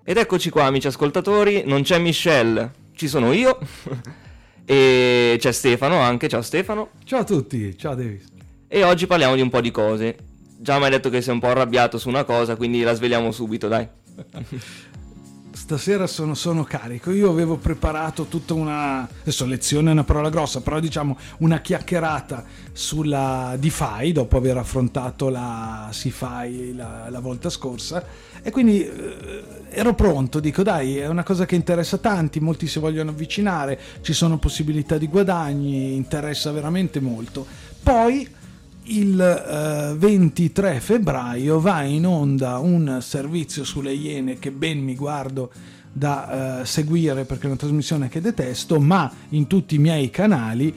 Ed eccoci qua, amici ascoltatori, non c'è Michelle, ci sono io e c'è Stefano anche, ciao Stefano. Ciao a tutti, ciao Davis. E oggi parliamo di un po' di cose. Già mi hai detto che sei un po' arrabbiato su una cosa, quindi la sveliamo subito, dai. Stasera sono carico, io avevo preparato tutta adesso lezione è una parola grossa, però diciamo una chiacchierata sulla DeFi dopo aver affrontato la CeFi la volta scorsa, e quindi ero pronto, dico dai, è una cosa che interessa tanti, molti si vogliono avvicinare, ci sono possibilità di guadagni, interessa veramente molto. Poi il 23 febbraio va in onda un servizio sulle Iene che ben mi guardo da seguire perché è una trasmissione che detesto, ma in tutti i miei canali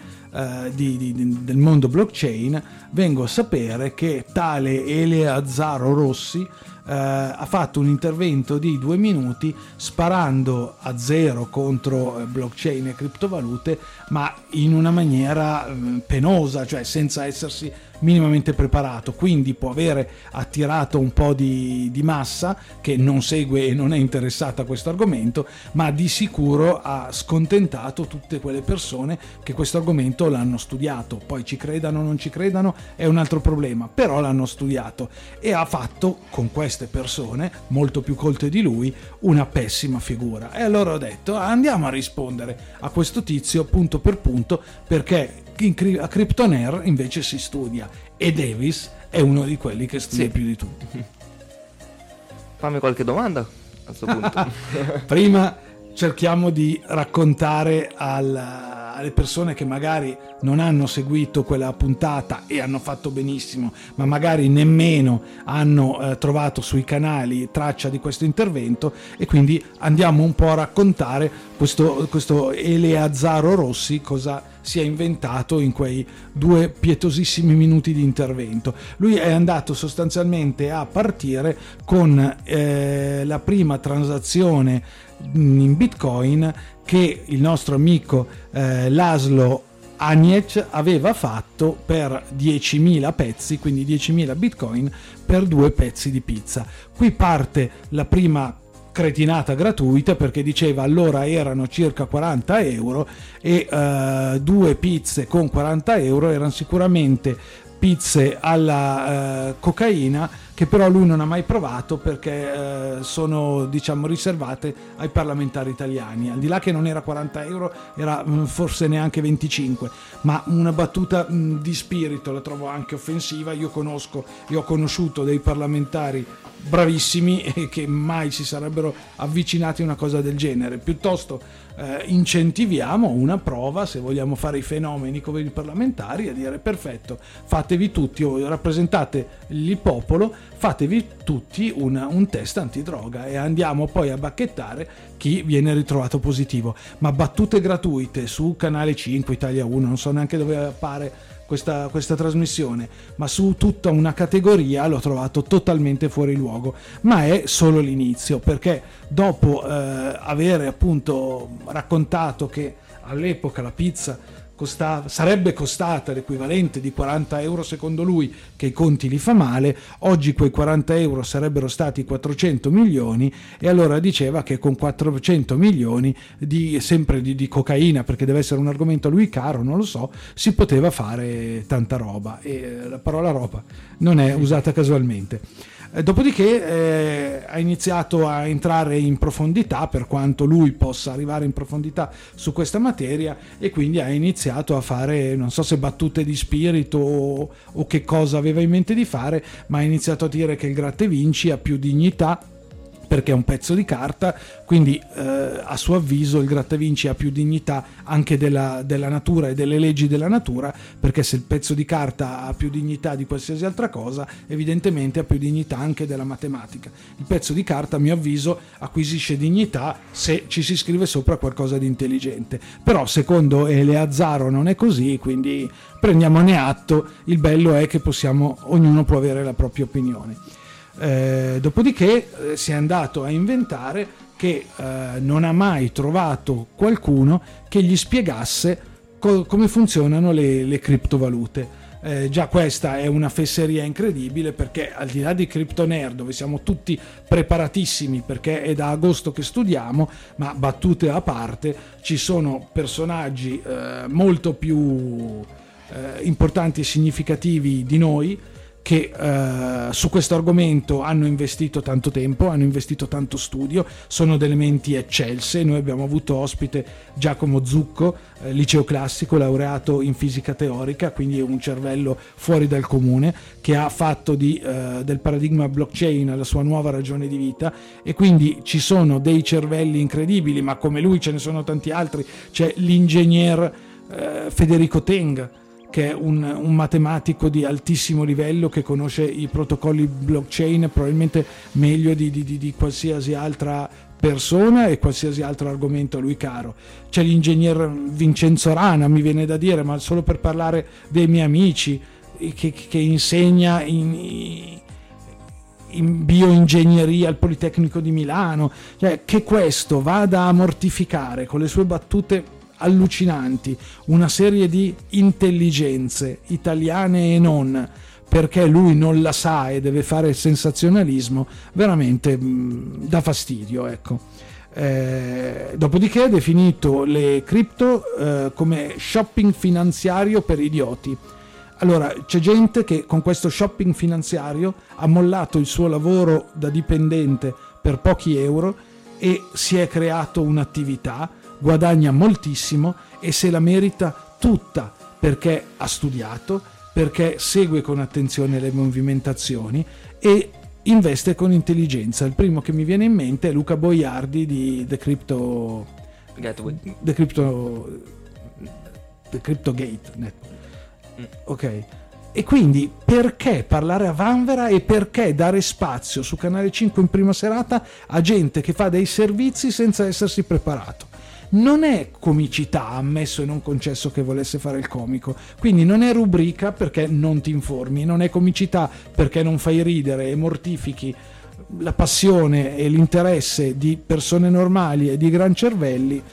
del mondo blockchain vengo a sapere che tale Eleazzaro Rossi ha fatto un intervento di 2 minuti sparando a zero contro blockchain e criptovalute, ma in una maniera penosa, cioè senza essersi minimamente preparato, quindi può avere attirato un po' di massa che non segue e non è interessata a questo argomento, ma di sicuro ha scontentato tutte quelle persone che questo argomento l'hanno studiato. Poi ci credano o non ci credano è un altro problema, però l'hanno studiato, e ha fatto con queste persone molto più colte di lui una pessima figura. E allora ho detto andiamo a rispondere a questo tizio punto per punto, perché a Cryptonaire invece si studia e Davis è uno di quelli che studia più di tutti. Fammi qualche domanda a questo punto. Prima cerchiamo di raccontare alle persone che magari non hanno seguito quella puntata e hanno fatto benissimo, ma magari nemmeno hanno trovato sui canali traccia di questo intervento, e quindi andiamo un po' a raccontare questo Eleazzaro Rossi cosa si è inventato in quei 2 pietosissimi minuti di intervento. Lui è andato sostanzialmente a partire con la prima transazione in Bitcoin che il nostro amico Laszlo Aniec aveva fatto per 10.000 pezzi, quindi 10.000 Bitcoin per 2 pezzi di pizza. Qui parte la prima cretinata gratuita, perché diceva allora erano circa 40 euro e 2 pizze con 40 euro erano sicuramente pizze alla cocaina, che però lui non ha mai provato perché sono diciamo riservate ai parlamentari italiani. Al di là che non era 40 euro, era forse neanche 25, ma una battuta di spirito la trovo anche offensiva. Io conosco e ho conosciuto dei parlamentari bravissimi e che mai si sarebbero avvicinati a una cosa del genere. Piuttosto incentiviamo una prova, se vogliamo fare i fenomeni come i parlamentari, a dire perfetto, fatevi tutti, o rappresentate il popolo, fatevi tutti un test antidroga e andiamo poi a bacchettare chi viene ritrovato positivo. Ma battute gratuite su Canale 5, Italia 1, non so neanche dove appare questa trasmissione, ma su tutta una categoria l'ho trovato totalmente fuori luogo. Ma è solo l'inizio, perché dopo avere appunto raccontato che all'epoca la pizza sarebbe costata l'equivalente di 40 euro secondo lui, che i conti li fa male, oggi quei 40 euro sarebbero stati 400 milioni, e allora diceva che con 400 milioni sempre di cocaina, perché deve essere un argomento a lui caro, non lo so, si poteva fare tanta roba, e la parola roba non è usata casualmente. Dopodiché ha iniziato a entrare in profondità, per quanto lui possa arrivare in profondità su questa materia, e quindi ha iniziato a fare, non so se battute di spirito o che cosa aveva in mente di fare, ma ha iniziato a dire che il gratta e vinci ha più dignità perché è un pezzo di carta, quindi a suo avviso il gratta e vinci ha più dignità anche della natura e delle leggi della natura, perché se il pezzo di carta ha più dignità di qualsiasi altra cosa, evidentemente ha più dignità anche della matematica. Il pezzo di carta, a mio avviso, acquisisce dignità se ci si scrive sopra qualcosa di intelligente, però secondo Eleazzaro non è così, quindi prendiamone atto. Il bello è che ognuno può avere la propria opinione. Dopodiché si è andato a inventare che non ha mai trovato qualcuno che gli spiegasse come funzionano le criptovalute. Già questa è una fesseria incredibile, perché al di là di CryptoNerd, dove siamo tutti preparatissimi perché è da agosto che studiamo, ma battute a parte, ci sono personaggi molto più importanti e significativi di noi che su questo argomento hanno investito tanto tempo, hanno investito tanto studio, sono delle menti eccelse. Noi abbiamo avuto ospite Giacomo Zucco, liceo classico, laureato in fisica teorica, quindi un cervello fuori dal comune, che ha fatto del paradigma blockchain la sua nuova ragione di vita, e quindi ci sono dei cervelli incredibili, ma come lui ce ne sono tanti altri. C'è l'ingegner Federico Teng, che è un matematico di altissimo livello, che conosce i protocolli blockchain probabilmente meglio di qualsiasi altra persona e qualsiasi altro argomento a lui caro. C'è l'ingegner Vincenzo Rana, mi viene da dire, ma solo per parlare dei miei amici, che insegna in bioingegneria al Politecnico di Milano. Cioè, che questo vada a mortificare con le sue battute allucinanti una serie di intelligenze italiane e non, perché lui non la sa e deve fare il sensazionalismo, veramente dà fastidio, ecco. Dopodiché ha definito le cripto come shopping finanziario per idioti. Allora, c'è gente che con questo shopping finanziario ha mollato il suo lavoro da dipendente per pochi euro e si è creato un'attività, guadagna moltissimo e se la merita tutta, perché ha studiato, perché segue con attenzione le movimentazioni e investe con intelligenza. Il primo che mi viene in mente è Luca Boiardi di The Crypto Gate. Ok. E quindi perché parlare a vanvera e perché dare spazio su Canale 5 in prima serata a gente che fa dei servizi senza essersi preparato? Non è comicità, ammesso e non concesso che volesse fare il comico, quindi non è rubrica perché non ti informi, non è comicità perché non fai ridere e mortifichi la passione e l'interesse di persone normali e di gran cervelli.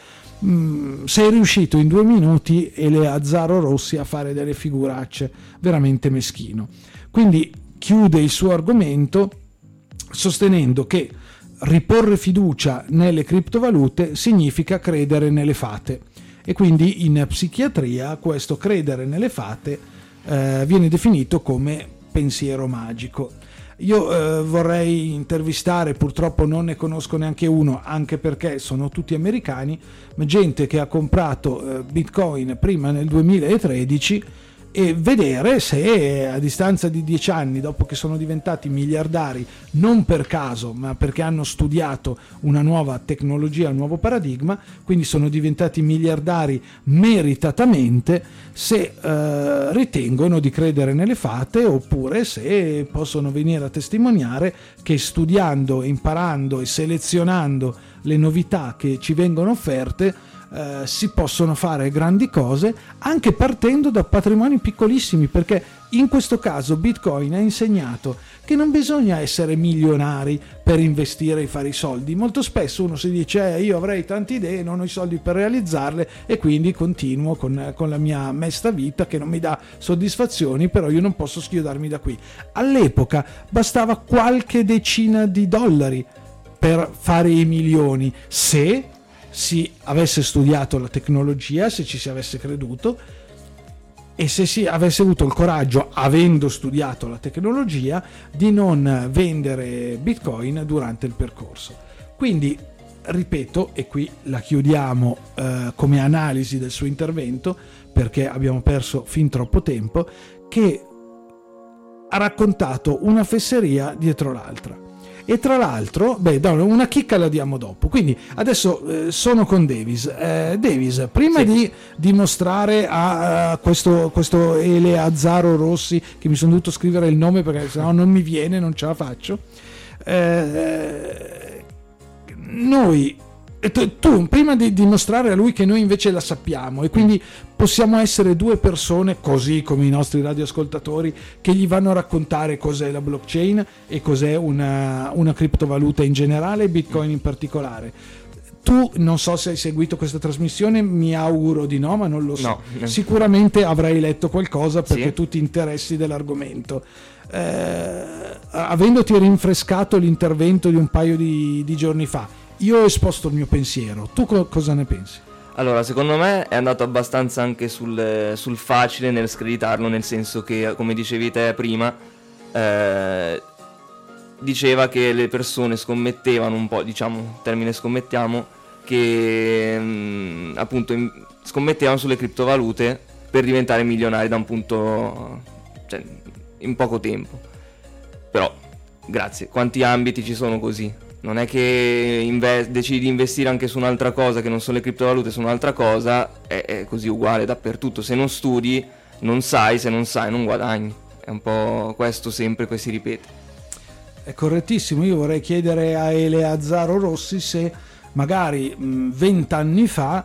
Sei riuscito in 2 minuti e le Azzaro Rossi a fare delle figuracce, veramente meschino. Quindi chiude il suo argomento sostenendo che riporre fiducia nelle criptovalute significa credere nelle fate, e quindi in psichiatria questo credere nelle fate viene definito come pensiero magico. Io vorrei intervistare, purtroppo non ne conosco neanche uno, anche perché sono tutti americani, ma gente che ha comprato Bitcoin prima nel 2013 e vedere se a distanza di 10 anni, dopo che sono diventati miliardari, non per caso, ma perché hanno studiato una nuova tecnologia, un nuovo paradigma, quindi sono diventati miliardari meritatamente, se ritengono di credere nelle fate, oppure se possono venire a testimoniare che studiando, imparando e selezionando le novità che ci vengono offerte si possono fare grandi cose anche partendo da patrimoni piccolissimi, perché in questo caso Bitcoin ha insegnato che non bisogna essere milionari per investire e fare i soldi. Molto spesso uno si dice io avrei tante idee, non ho i soldi per realizzarle e quindi continuo con la mia mesta vita che non mi dà soddisfazioni, però io non posso schiodarmi da qui. All'epoca bastava qualche decina di dollari per fare i milioni, se si avesse studiato la tecnologia, se ci si avesse creduto e se si avesse avuto il coraggio, avendo studiato la tecnologia, di non vendere Bitcoin durante il percorso. Quindi ripeto, e qui la chiudiamo come analisi del suo intervento, perché abbiamo perso fin troppo tempo, che ha raccontato una fesseria dietro l'altra. E tra l'altro, una chicca la diamo dopo. Quindi adesso sono con Davis. Davis, prima di dimostrare a questo Eleazzaro Rossi, che mi sono dovuto scrivere il nome perché sennò non mi viene, non ce la faccio. Tu prima di dimostrare a lui che noi invece la sappiamo e quindi possiamo essere 2 persone, così come i nostri radioascoltatori, che gli vanno a raccontare cos'è la blockchain e cos'è una criptovaluta in generale e Bitcoin in particolare. Tu non so se hai seguito questa trasmissione, mi auguro di no, ma non lo so. No. Sicuramente avrai letto qualcosa perché Sì. tu ti interessi dell'argomento. Avendoti rinfrescato l'intervento di un paio di giorni fa, io ho esposto il mio pensiero. Tu cosa ne pensi? Allora, secondo me è andato abbastanza anche sul facile nel screditarlo, nel senso che, come dicevi te prima, diceva che le persone scommettevano un po', diciamo, termine scommettiamo, che appunto scommettevano sulle criptovalute per diventare milionari da un punto, cioè, in poco tempo. Però, grazie, quanti ambiti ci sono così? Non è che decidi di investire anche su un'altra cosa che non sono le criptovalute, su un'altra cosa, è così uguale dappertutto. Se non studi, non sai, se non sai, non guadagni. È un po' questo sempre che si ripete. È correttissimo. Io vorrei chiedere a Eleazzaro Rossi se magari 20 anni fa,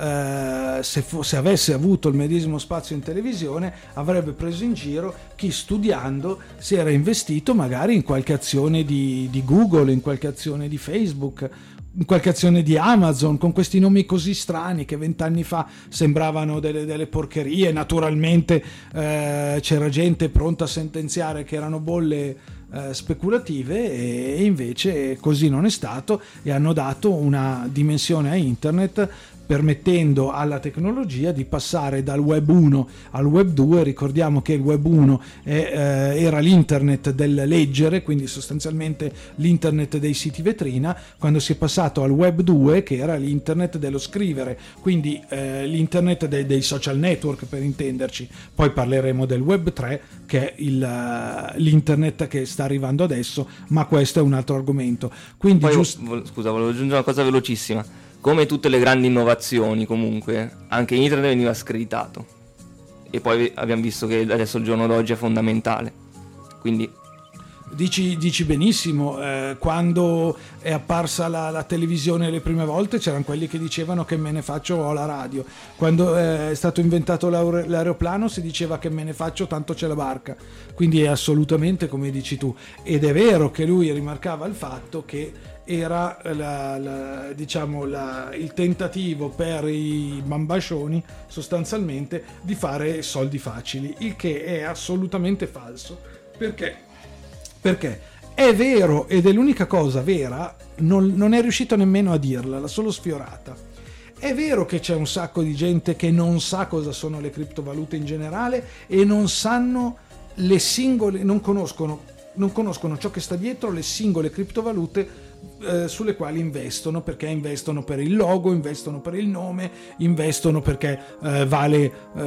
se avesse avuto il medesimo spazio in televisione, avrebbe preso in giro chi studiando si era investito magari in qualche azione di Google, in qualche azione di Facebook, in qualche azione di Amazon, con questi nomi così strani che 20 anni fa sembravano delle porcherie. Naturalmente c'era gente pronta a sentenziare che erano bolle speculative, e invece così non è stato, e hanno dato una dimensione a internet, permettendo alla tecnologia di passare dal web 1 al web 2. Ricordiamo che il web 1 era l'internet del leggere, quindi sostanzialmente l'internet dei siti vetrina, quando si è passato al web 2 che era l'internet dello scrivere, quindi l'internet dei social network, per intenderci. Poi parleremo del web 3 che è l'internet che sta arrivando adesso, ma questo è un altro argomento. Quindi Poi, scusa, volevo aggiungere una cosa velocissima. Come tutte le grandi innovazioni, comunque, anche internet veniva screditato. E poi abbiamo visto che adesso il giorno d'oggi è fondamentale. Quindi dici benissimo. Quando è apparsa la televisione le prime volte, c'erano quelli che dicevano che me ne faccio, ho la radio. Quando è stato inventato l'aeroplano si diceva che me ne faccio, tanto c'è la barca. Quindi è assolutamente come dici tu. Ed è vero che lui rimarcava il fatto che era il tentativo per i bambascioni sostanzialmente di fare soldi facili, il che è assolutamente falso. Perché è vero, ed è l'unica cosa vera, non è riuscito nemmeno a dirla, l'ha solo sfiorata. È vero che c'è un sacco di gente che non sa cosa sono le criptovalute in generale, e non sanno le singole, non conoscono ciò che sta dietro le singole criptovalute sulle quali investono, perché investono per il logo, investono per il nome, investono perché vale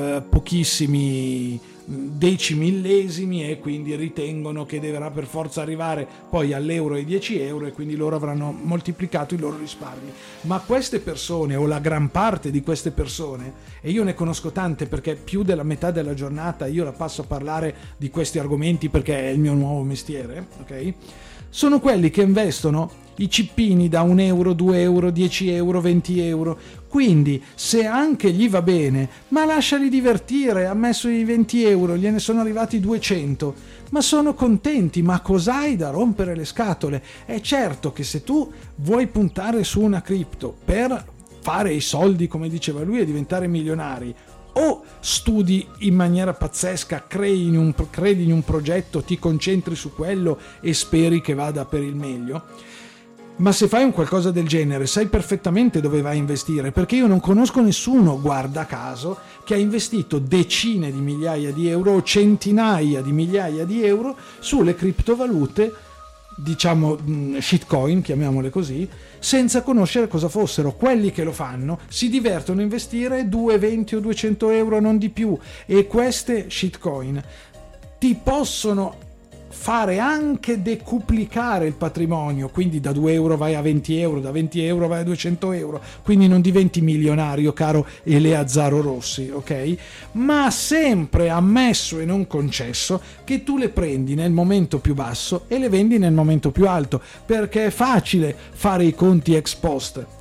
pochissimi decimillesimi, e quindi ritengono che dovrà per forza arrivare poi all'euro e 10 euro, e quindi loro avranno moltiplicato i loro risparmi. Ma queste persone, o la gran parte di queste persone, e io ne conosco tante perché più della metà della giornata io la passo a parlare di questi argomenti perché è il mio nuovo mestiere, ok? Sono quelli che investono i cippini da 1 euro, 2 euro, 10 euro, 20 euro. Quindi se anche gli va bene, ma lasciali divertire, ha messo i 20 euro, gliene sono arrivati 200, ma sono contenti. Ma cos'hai da rompere le scatole? È certo che se tu vuoi puntare su una cripto per fare i soldi, come diceva lui, e diventare milionari, o studi in maniera pazzesca, credi in un progetto, ti concentri su quello e speri che vada per il meglio. Ma se fai un qualcosa del genere, sai perfettamente dove vai a investire, perché io non conosco nessuno, guarda caso, che ha investito decine di migliaia di euro o centinaia di migliaia di euro sulle criptovalute, diciamo shitcoin, chiamiamole così, senza conoscere cosa fossero. Quelli che lo fanno si divertono a investire 2, 20 o 200 euro, non di più, e queste shitcoin ti possono fare anche decuplicare il patrimonio, quindi da 2 euro vai a 20 euro, da 20 euro vai a 200 euro, quindi non diventi milionario, caro Eleazzaro Rossi, ok? Ma sempre ammesso e non concesso che tu le prendi nel momento più basso e le vendi nel momento più alto, perché è facile fare i conti ex post.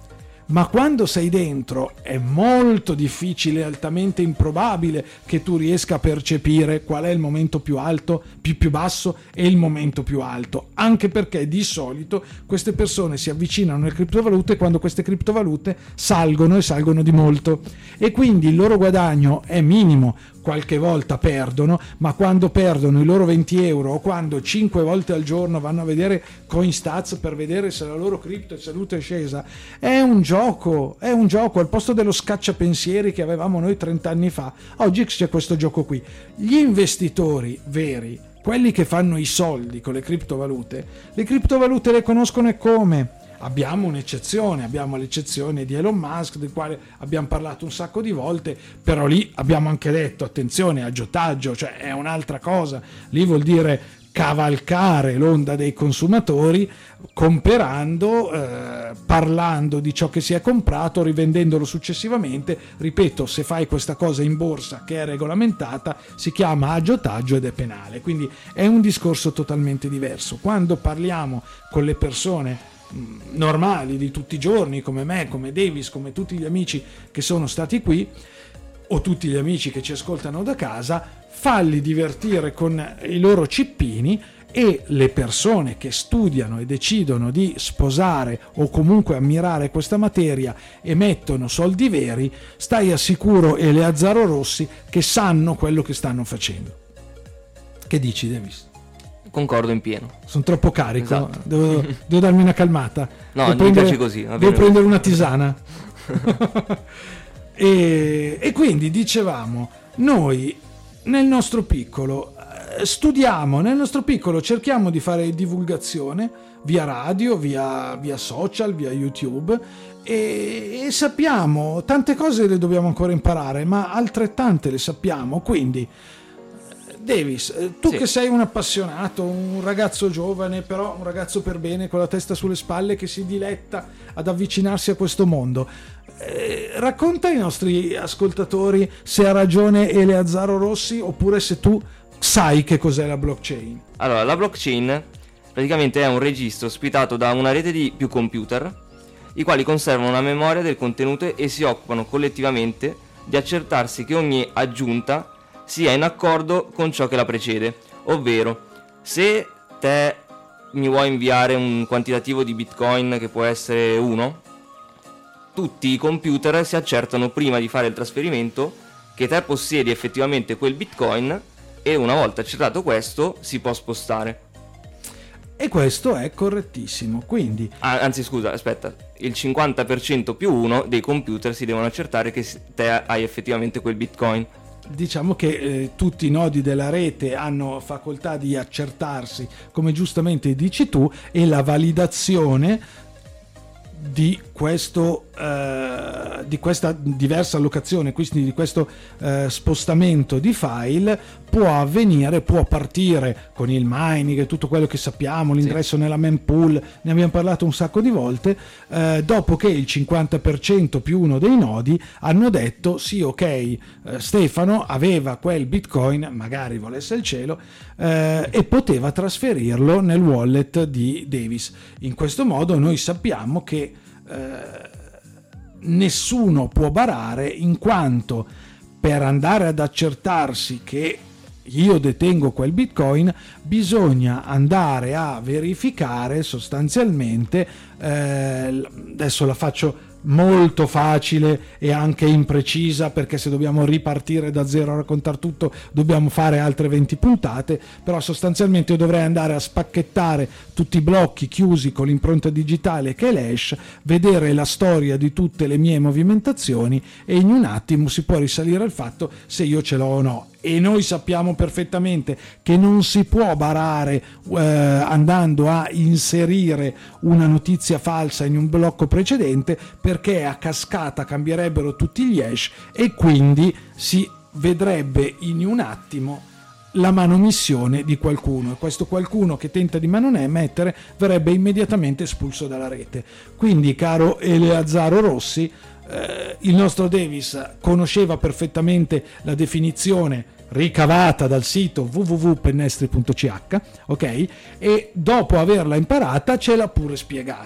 ma quando sei dentro è molto difficile, altamente improbabile che tu riesca a percepire qual è il momento più alto, più basso e il momento più alto, anche perché di solito queste persone si avvicinano alle criptovalute quando queste criptovalute salgono e salgono di molto, e quindi il loro guadagno è minimo. Qualche volta perdono, ma quando perdono i loro 20 euro o quando 5 volte al giorno vanno a vedere CoinStats per vedere se la loro cripto è salita o è scesa, è un gioco, al posto dello scacciapensieri che avevamo noi 30 anni fa. Oggi c'è questo gioco qui. Gli investitori veri, quelli che fanno i soldi con le criptovalute le conoscono e come? Abbiamo un'eccezione, abbiamo l'eccezione di Elon Musk, del quale abbiamo parlato un sacco di volte, però lì abbiamo anche detto attenzione, aggiotaggio, cioè è un'altra cosa, lì vuol dire cavalcare l'onda dei consumatori comprando, parlando di ciò che si è comprato, rivendendolo successivamente. Ripeto, se fai questa cosa in borsa che è regolamentata si chiama aggiotaggio ed è penale, quindi è un discorso totalmente diverso. Quando parliamo con le persone normali di tutti i giorni, come me, come Davis, come tutti gli amici che sono stati qui o tutti gli amici che ci ascoltano da casa, falli divertire con i loro cippini, e le persone che studiano e decidono di sposare o comunque ammirare questa materia e mettono soldi veri, stai al sicuro Eleazzaro Rossi che sanno quello che stanno facendo. Che dici, Davis? Concordo in pieno. Sono troppo carico, Esatto. devo darmi una calmata. No, mi piace così. Devo prendere una tisana. e quindi dicevamo, noi nel nostro piccolo studiamo, nel nostro piccolo cerchiamo di fare divulgazione via radio, via social, via YouTube, e sappiamo tante cose, le dobbiamo ancora imparare, ma altrettante le sappiamo. Quindi Davis, tu sì, che sei un appassionato, un ragazzo giovane, però un ragazzo per bene, con la testa sulle spalle, che si diletta ad avvicinarsi a questo mondo, racconta ai nostri ascoltatori se ha ragione Eleazzaro Rossi oppure se tu sai che cos'è la blockchain. Allora, la blockchain praticamente è un registro ospitato da una rete di più computer, i quali conservano una memoria del contenuto e si occupano collettivamente di accertarsi che ogni aggiunta sia in accordo con ciò che la precede. Ovvero, se te mi vuoi inviare un quantitativo di Bitcoin che può essere 1, tutti i computer si accertano prima di fare il trasferimento che te possiedi effettivamente quel Bitcoin, e una volta accertato questo si può spostare. E questo è correttissimo, quindi... Anzi, scusa, aspetta, il 50% più 1 dei computer si devono accertare che te hai effettivamente quel Bitcoin. Diciamo che tutti i nodi della rete hanno facoltà di accertarsi, come giustamente dici tu, e la validazione di questo di questa diversa allocazione, quindi di questo spostamento di file, può avvenire, può partire con il mining e tutto quello che sappiamo, l'ingresso nella mempool, ne abbiamo parlato un sacco di volte, dopo che il 50% più uno dei nodi hanno detto sì, ok, Stefano aveva quel Bitcoin, magari volesse il cielo, e poteva trasferirlo nel wallet di Davis. In questo modo noi sappiamo che nessuno può barare, in quanto per andare ad accertarsi che io detengo quel Bitcoin bisogna andare a verificare sostanzialmente, adesso la faccio molto facile e anche imprecisa, perché se dobbiamo ripartire da zero a raccontare tutto dobbiamo fare altre 20 puntate, però sostanzialmente io dovrei andare a spacchettare tutti i blocchi chiusi con l'impronta digitale che è l'hash, vedere la storia di tutte le mie movimentazioni e in un attimo si può risalire al fatto se io ce l'ho o no. E noi sappiamo perfettamente che non si può barare andando a inserire una notizia falsa in un blocco precedente, perché a cascata cambierebbero tutti gli hash e quindi si vedrebbe in un attimo la manomissione di qualcuno, e questo qualcuno che tenta di mettere verrebbe immediatamente espulso dalla rete. Quindi, caro Eleazzaro Rossi, il nostro Davis conosceva perfettamente la definizione ricavata dal sito www.pennestri.ch, ok? E dopo averla imparata ce l'ha pure spiegata.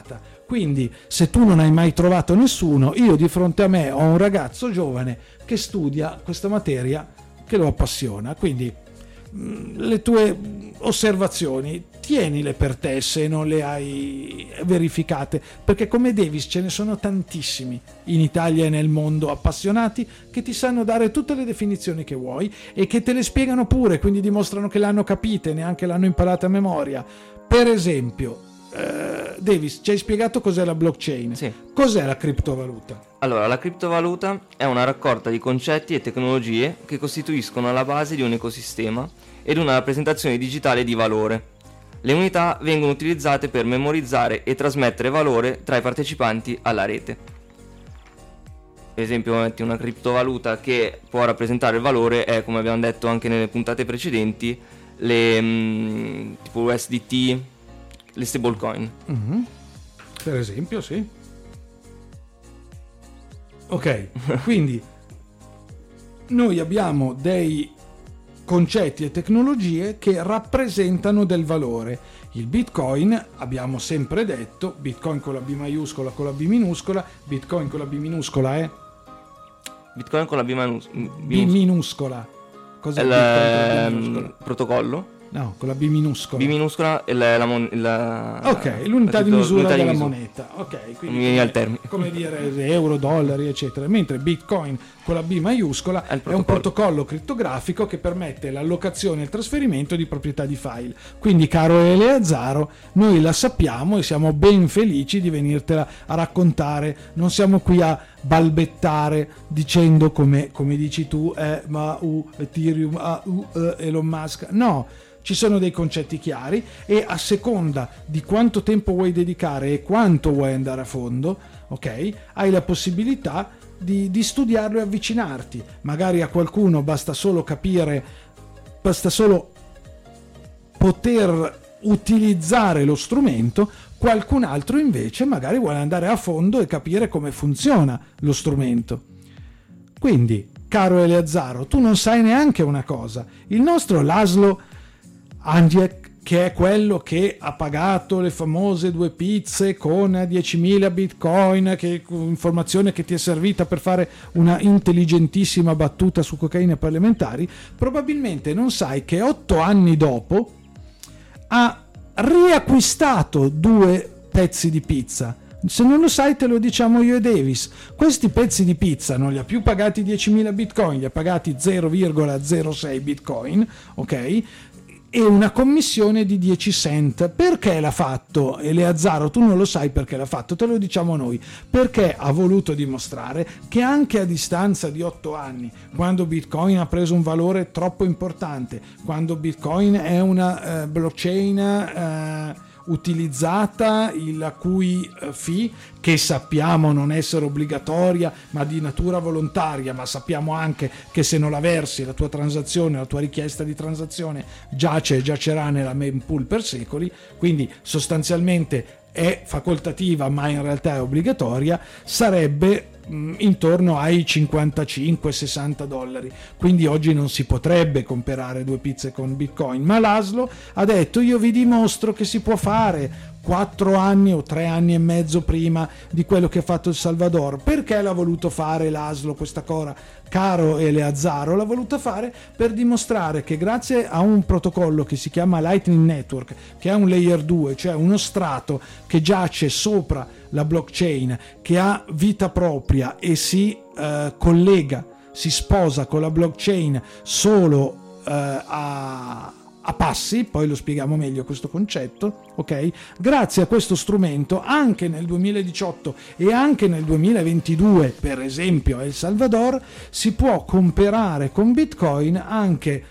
Quindi se tu non hai mai trovato nessuno, io di fronte a me ho un ragazzo giovane che studia questa materia, che lo appassiona, quindi le tue osservazioni tienile per te se non le hai verificate, perché come Davis ce ne sono tantissimi in Italia e nel mondo appassionati che ti sanno dare tutte le definizioni che vuoi e che te le spiegano pure, quindi dimostrano che l'hanno capite, neanche l'hanno imparata a memoria. Per esempio, Davis, ci hai spiegato cos'è la blockchain. Sì. Cos'è la criptovaluta? Allora, la criptovaluta è una raccolta di concetti e tecnologie che costituiscono la base di un ecosistema ed una rappresentazione digitale di valore. Le unità vengono utilizzate per memorizzare e trasmettere valore tra i partecipanti alla rete. Per esempio, metti una criptovaluta che può rappresentare il valore è, come abbiamo detto anche nelle puntate precedenti, le tipo USDT, le stablecoin. Per esempio, sì. Ok, quindi noi abbiamo dei concetti e tecnologie che rappresentano del valore. Il Bitcoin, abbiamo sempre detto, Bitcoin con la B maiuscola, con la B minuscola, Bitcoin con la B minuscola è? Bitcoin con la B B minuscola. Cos'è il Bitcoin con la B minuscola? Protocollo? No, con la B minuscola. B minuscola è ok, l'unità di misura della moneta. Ok, quindi al termine. come dire euro, dollari, eccetera. Mentre Bitcoin con la B maiuscola è un protocollo crittografico che permette l'allocazione e il trasferimento di proprietà di file. Quindi, caro Eleazaro, noi la sappiamo e siamo ben felici di venirtela a raccontare. Non siamo qui a balbettare dicendo come dici tu, Ethereum, Elon Musk. No, ci sono dei concetti chiari e a seconda di quanto tempo vuoi dedicare e quanto vuoi andare a fondo, ok, hai la possibilità di studiarlo e avvicinarti. Magari a qualcuno basta solo capire, basta solo poter utilizzare lo strumento, qualcun altro invece magari vuole andare a fondo e capire come funziona lo strumento. Quindi, caro Eleazaro, tu non sai neanche una cosa. Il nostro Laszlo Angiek, che è quello che ha pagato le famose 2 pizze con 10.000 bitcoin, che informazione che ti è servita per fare una intelligentissima battuta su cocaine parlamentari, probabilmente non sai che 8 anni dopo ha riacquistato 2 pezzi di pizza. Se non lo sai te lo diciamo io e Davis. Questi pezzi di pizza non li ha più pagati 10.000 bitcoin, li ha pagati 0,06 bitcoin, ok? E una commissione di 10 cent. Perché l'ha fatto Eleazaro? Tu non lo sai perché l'ha fatto, te lo diciamo noi, perché ha voluto dimostrare che anche a distanza di 8 anni, quando Bitcoin ha preso un valore troppo importante, quando Bitcoin è una blockchain utilizzata, la cui fee, che sappiamo non essere obbligatoria ma di natura volontaria, ma sappiamo anche che se non la versi la tua transazione, la tua richiesta di transazione giacerà nella mempool per secoli, quindi sostanzialmente è facoltativa ma in realtà è obbligatoria, sarebbe intorno ai 55-60 dollari. Quindi oggi non si potrebbe comprare 2 pizze con Bitcoin, ma Laszlo ha detto: io vi dimostro che si può fare 4 anni o 3 anni e mezzo prima di quello che ha fatto il Salvador. Perché l'ha voluto fare Laszlo questa cosa? Caro Eleazaro, l'ha voluta fare per dimostrare che grazie a un protocollo che si chiama Lightning Network, che è un layer 2, cioè uno strato che giace sopra la blockchain, che ha vita propria e si collega, si sposa con la blockchain solo a passi, poi lo spieghiamo meglio questo concetto, ok? Grazie a questo strumento anche nel 2018 e anche nel 2022, per esempio a El Salvador, si può comprare con Bitcoin anche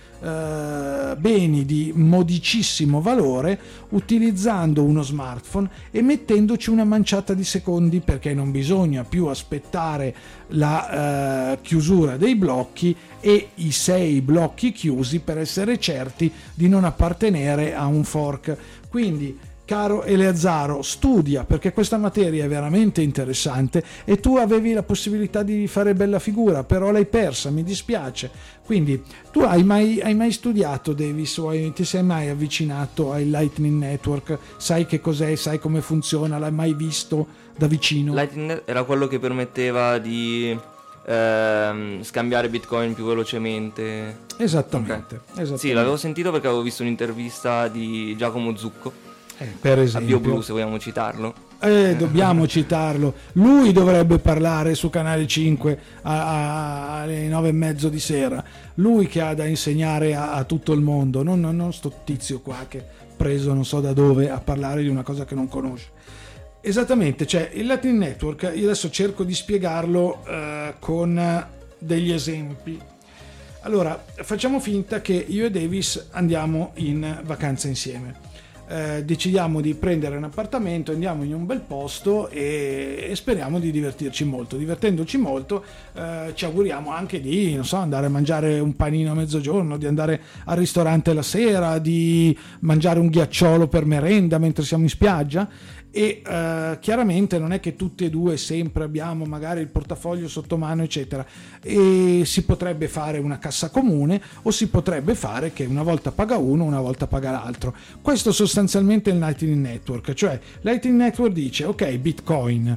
beni di modicissimo valore utilizzando uno smartphone e mettendoci una manciata di secondi, perché non bisogna più aspettare la chiusura dei blocchi e i 6 blocchi chiusi per essere certi di non appartenere a un fork. Quindi caro Eleazzaro, studia, perché questa materia è veramente interessante e tu avevi la possibilità di fare bella figura, però l'hai persa, mi dispiace. Quindi tu hai mai studiato, Davis, o ti sei mai avvicinato ai Lightning Network? Sai che cos'è, sai come funziona, l'hai mai visto da vicino? Lightning era quello che permetteva di scambiare Bitcoin più velocemente. Esattamente, Okay. esattamente. Sì, l'avevo sentito perché avevo visto un'intervista di Giacomo Zucco Per a esempio. BioBlue, se vogliamo citarlo. Dobbiamo citarlo. Lui dovrebbe parlare su Canale 5 alle 9:30 di sera. Lui che ha da insegnare a tutto il mondo, non sto tizio qua che preso non so da dove a parlare di una cosa che non conosce. Esattamente, cioè il Lightning Network, io adesso cerco di spiegarlo con degli esempi. Allora, facciamo finta che io e Davis andiamo in vacanza insieme. Decidiamo di prendere un appartamento, andiamo in un bel posto e speriamo di divertirci molto. Divertendoci molto, ci auguriamo anche di, non so, andare a mangiare un panino a mezzogiorno, di andare al ristorante la sera, di mangiare un ghiacciolo per merenda mentre siamo in spiaggia. E chiaramente non è che tutti e due sempre abbiamo magari il portafoglio sotto mano, eccetera, e si potrebbe fare una cassa comune o si potrebbe fare che una volta paga uno, una volta paga l'altro. Questo sostanzialmente è il Lightning Network, cioè Lightning Network dice: ok, Bitcoin,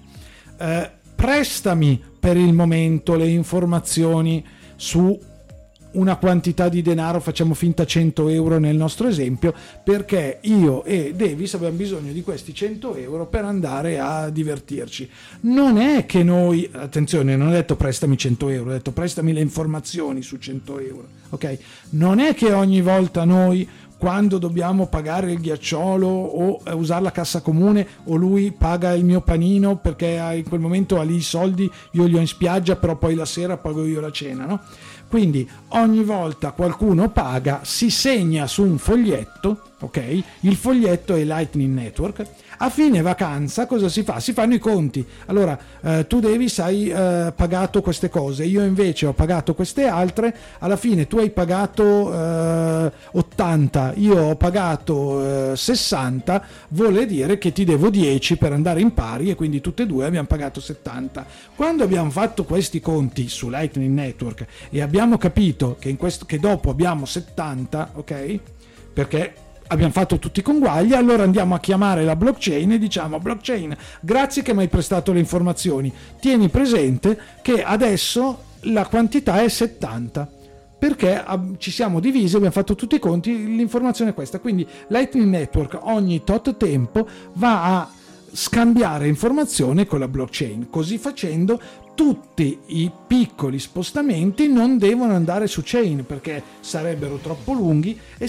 prestami per il momento le informazioni su una quantità di denaro, facciamo finta 100 euro nel nostro esempio, perché io e Davis abbiamo bisogno di questi 100 euro per andare a divertirci. Non è che noi, attenzione, non ho detto prestami 100 euro, ho detto prestami le informazioni su 100 euro, ok? Non è che ogni volta noi, quando dobbiamo pagare il ghiacciolo o usare la cassa comune, o lui paga il mio panino perché in quel momento ha lì i soldi, io li ho in spiaggia, però poi la sera pago io la cena, no? Quindi ogni volta qualcuno paga, si segna su un foglietto, ok? Il foglietto è Lightning Network. A fine vacanza cosa si fa? Si fanno i conti. Allora, tu Davis hai pagato queste cose, io invece ho pagato queste altre. Alla fine tu hai pagato 80, io ho pagato 60, vuole dire che ti devo 10 per andare in pari, e quindi tutte e due abbiamo pagato 70. Quando abbiamo fatto questi conti su Lightning Network e abbiamo capito che dopo abbiamo 70, ok? Perché abbiamo fatto tutti i conguagli, allora andiamo a chiamare la blockchain e diciamo: blockchain, grazie che mi hai prestato le informazioni, tieni presente che adesso la quantità è 70, perché ci siamo divisi, abbiamo fatto tutti i conti, l'informazione è questa. Quindi Lightning Network ogni tot tempo va a scambiare informazione con la blockchain. Così facendo tutti i piccoli spostamenti non devono andare su chain, perché sarebbero troppo lunghi e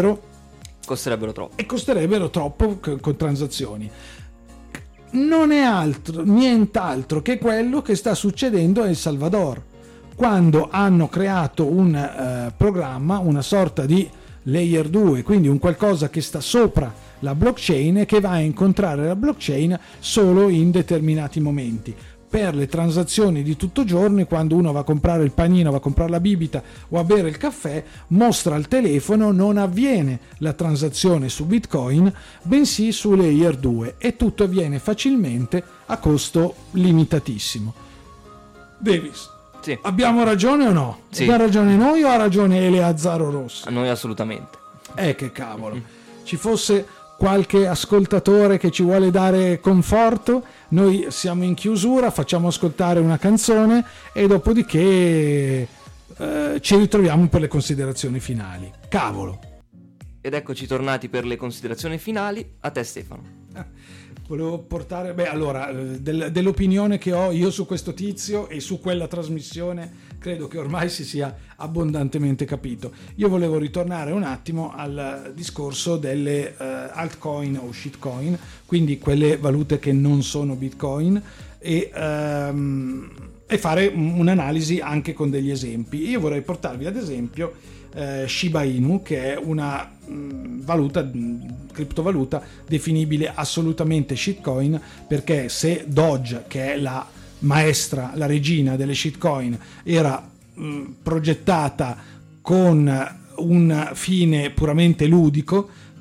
costerebbero troppo con transazioni. Non è nient'altro che quello che sta succedendo a El Salvador, quando hanno creato un programma, una sorta di layer 2, quindi un qualcosa che sta sopra la blockchain e che va a incontrare la blockchain solo in determinati momenti. Per le transazioni di tutto giorno, quando uno va a comprare il panino, va a comprare la bibita o a bere il caffè, mostra il telefono, non avviene la transazione su Bitcoin, bensì su Layer 2, e tutto avviene facilmente a costo limitatissimo. Davis, sì. Abbiamo ragione o no? Sì. Abbiamo ragione noi o ha ragione Eleazzaro Rossi? A noi assolutamente. Che cavolo. Ci fosse qualche ascoltatore che ci vuole dare conforto, noi siamo in chiusura, facciamo ascoltare una canzone e dopodiché ci ritroviamo per le considerazioni finali. Cavolo. Ed eccoci tornati per le considerazioni finali. A te, Stefano. Volevo portare, allora, dell'opinione che ho io su questo tizio e su quella trasmissione, credo che ormai si sia abbondantemente capito. Io volevo ritornare un attimo al discorso delle altcoin o shitcoin, quindi quelle valute che non sono Bitcoin, e fare un'analisi anche con degli esempi. Io vorrei portarvi ad esempio Shiba Inu, che è una criptovaluta definibile assolutamente shitcoin, perché se Doge, che è la maestra, la regina delle shitcoin, era progettata con un fine puramente ludico,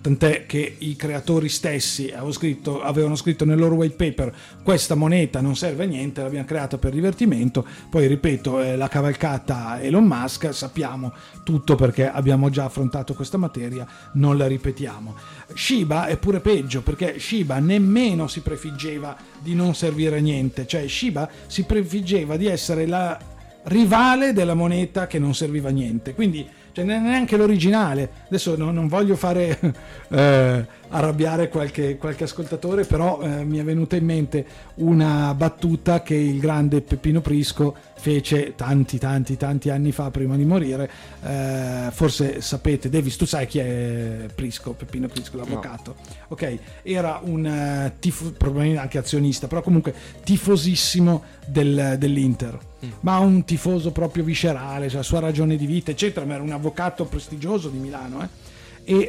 tant'è che i creatori stessi avevano scritto nel loro white paper: questa moneta non serve a niente, l'abbiamo creata per divertimento. Poi ripeto, la cavalcata Elon Musk, sappiamo tutto perché abbiamo già affrontato questa materia, non la ripetiamo. Shiba è pure peggio, perché Shiba nemmeno si prefiggeva di non servire a niente, cioè Shiba si prefiggeva di essere la rivale della moneta che non serviva a niente, quindi cioè neanche l'originale. Adesso non voglio fare arrabbiare qualche ascoltatore, però mi è venuta in mente una battuta che il grande Peppino Prisco fece tanti anni fa, prima di morire. Forse sapete, Davis, tu sai chi è Prisco, Peppino Prisco, l'avvocato? No. Ok, era un probabilmente anche azionista, però comunque tifosissimo dell'Inter, ma un tifoso proprio viscerale, cioè la sua ragione di vita eccetera, ma era un avvocato prestigioso di Milano, ed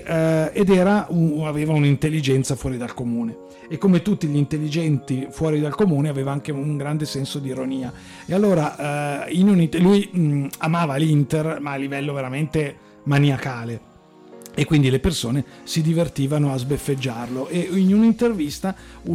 aveva un'intelligenza fuori dal comune, e come tutti gli intelligenti fuori dal comune aveva anche un grande senso di ironia. E allora lui amava l'Inter, ma a livello veramente maniacale, e quindi le persone si divertivano a sbeffeggiarlo. E in un'intervista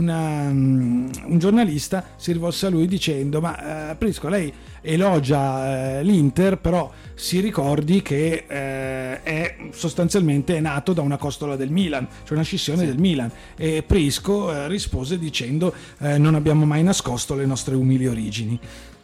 un giornalista si rivolse a lui dicendo: ma Prisco, lei elogia l'Inter, però si ricordi che è sostanzialmente nato da una costola del Milan, cioè una scissione del Milan. E Prisco rispose dicendo: non abbiamo mai nascosto le nostre umili origini.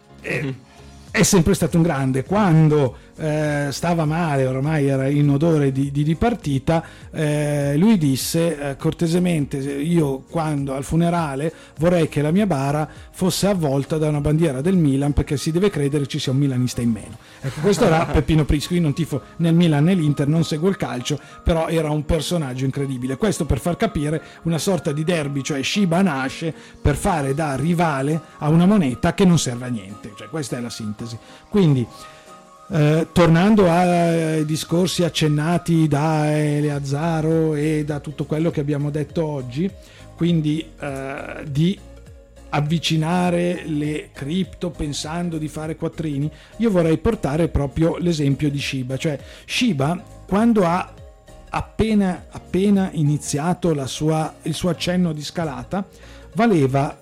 È sempre stato un grande. Quando stava male, ormai era in odore di dipartita, lui disse cortesemente: io quando al funerale vorrei che la mia bara fosse avvolta da una bandiera del Milan, perché si deve credere ci sia un milanista in meno. Ecco, questo era Peppino Prisco. Io non tifo né il Milan né l'Inter, non seguo il calcio, però era un personaggio incredibile. Questo per far capire una sorta di derby, cioè Shiba nasce per fare da rivale a una moneta che non serve a niente, cioè questa è la sintesi. Quindi tornando ai discorsi accennati da Eleazzaro e da tutto quello che abbiamo detto oggi, quindi di avvicinare le cripto pensando di fare quattrini, io vorrei portare proprio l'esempio di Shiba. Cioè Shiba, quando ha appena iniziato il suo accenno di scalata, valeva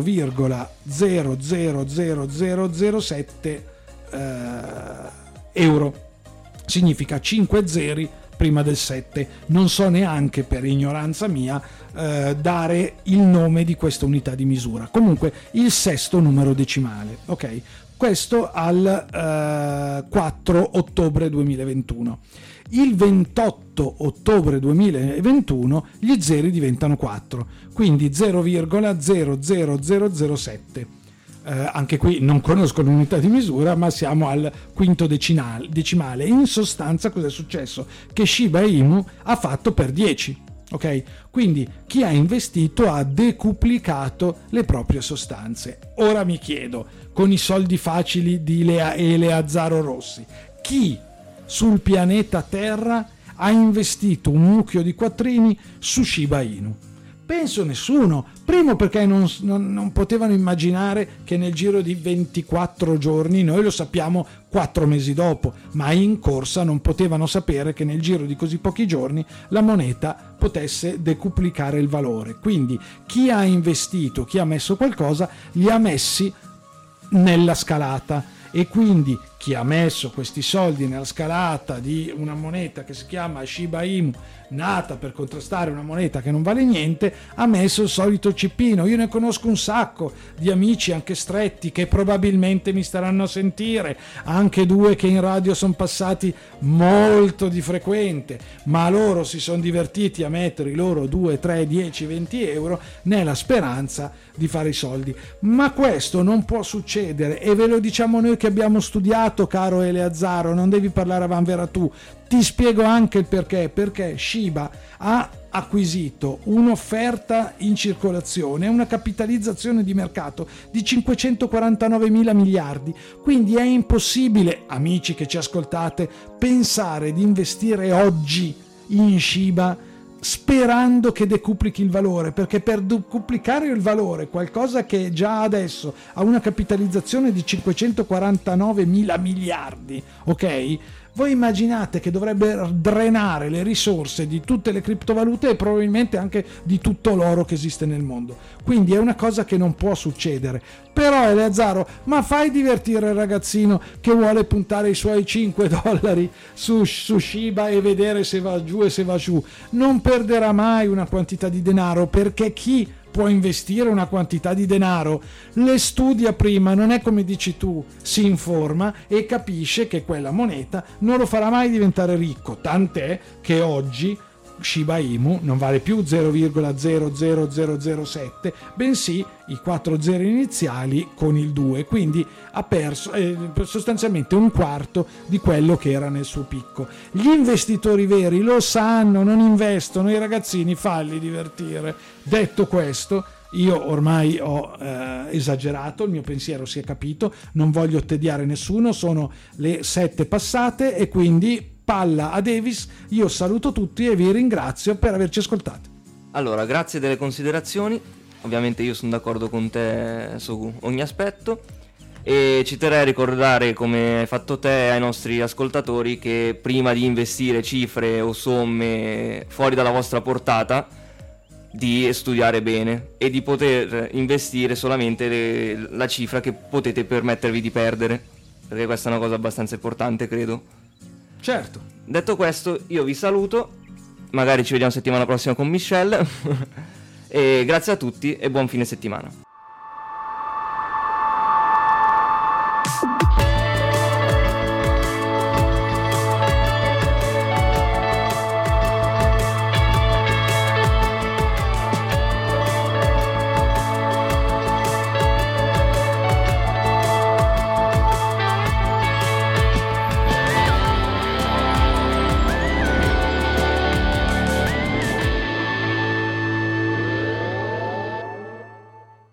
0,0000007 euro, significa 5 zeri prima del 7. Non so neanche, per ignoranza mia, dare il nome di questa unità di misura. Comunque il sesto numero decimale, ok? Questo al 4 ottobre 2021. Il 28 ottobre 2021 gli zeri diventano 4, quindi 0,00007. Anche qui non conosco l'unità di misura, ma siamo al quinto decimale. In sostanza cosa è successo? Che Shiba Inu ha fatto per 10, ok? Quindi chi ha investito ha decuplicato le proprie sostanze. Ora mi chiedo, con i soldi facili di Eleazzaro Rossi, chi sul pianeta Terra ha investito un mucchio di quattrini su Shiba Inu? Penso nessuno. Primo perché non potevano immaginare che nel giro di 24 giorni, noi lo sappiamo 4 mesi dopo, ma in corsa non potevano sapere che nel giro di così pochi giorni la moneta potesse decuplicare il valore. Quindi chi ha investito, chi ha messo qualcosa, li ha messi nella scalata, e quindi chi ha messo questi soldi nella scalata di una moneta che si chiama Shiba Inu, nata per contrastare una moneta che non vale niente, ha messo il solito cippino. Io ne conosco un sacco di amici anche stretti che probabilmente mi staranno a sentire, anche 2 che in radio sono passati molto di frequente, ma loro si sono divertiti a mettere i loro 2, 3, 10, 20 euro nella speranza di fare i soldi. Ma questo non può succedere, e ve lo diciamo noi che abbiamo studiato, caro Eleazzaro, non devi parlare a vanvera tu. Ti spiego anche il perché Shiba ha acquisito un'offerta in circolazione, una capitalizzazione di mercato di 549 mila miliardi, quindi è impossibile, amici che ci ascoltate, pensare di investire oggi in Shiba sperando che decuplichi il valore, perché per duplicare il valore qualcosa che già adesso ha una capitalizzazione di 549 mila miliardi, ok? Voi immaginate che dovrebbe drenare le risorse di tutte le criptovalute e probabilmente anche di tutto l'oro che esiste nel mondo. Quindi è una cosa che non può succedere. Però Eleazaro, ma fai divertire il ragazzino che vuole puntare i suoi $5 su Shiba e vedere se va giù e se va giù. Non perderà mai una quantità di denaro, perché chi può investire una quantità di denaro le studia prima, non è come dici tu, si informa e capisce che quella moneta non lo farà mai diventare ricco, tant'è che oggi Shiba Inu non vale più 0,00007, bensì i 4 zeri iniziali con il 2, quindi ha perso sostanzialmente un quarto di quello che era nel suo picco. Gli investitori veri lo sanno, non investono, i ragazzini falli divertire. Detto questo, io ormai ho esagerato, il mio pensiero si è capito, non voglio tediare nessuno, sono le 7 passate e quindi palla a Davis, io saluto tutti e vi ringrazio per averci ascoltato. Allora, grazie delle considerazioni, ovviamente io sono d'accordo con te su ogni aspetto e ci terrei a ricordare, come hai fatto te, ai nostri ascoltatori che prima di investire cifre o somme fuori dalla vostra portata di studiare bene e di poter investire solamente la cifra che potete permettervi di perdere, perché questa è una cosa abbastanza importante, credo. Certo. Detto questo, io vi saluto, magari ci vediamo settimana prossima con Michelle e grazie a tutti e buon fine settimana.